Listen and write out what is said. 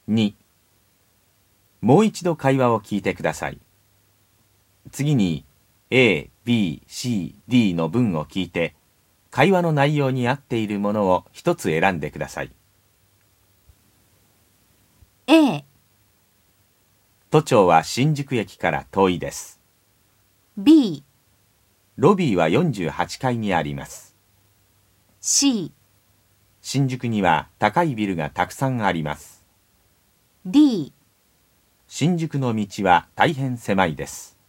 2、もう一度会話を聞いてください。次に A、B、C、D の文を聞いて、会話の内容に合っているものを一つ選んでください。 A、 都庁は新宿駅から遠いです。 B、 ロビーは48階にあります。 C、 新宿には高いビルがたくさんあります。 D、 新宿の道は大変狭いです。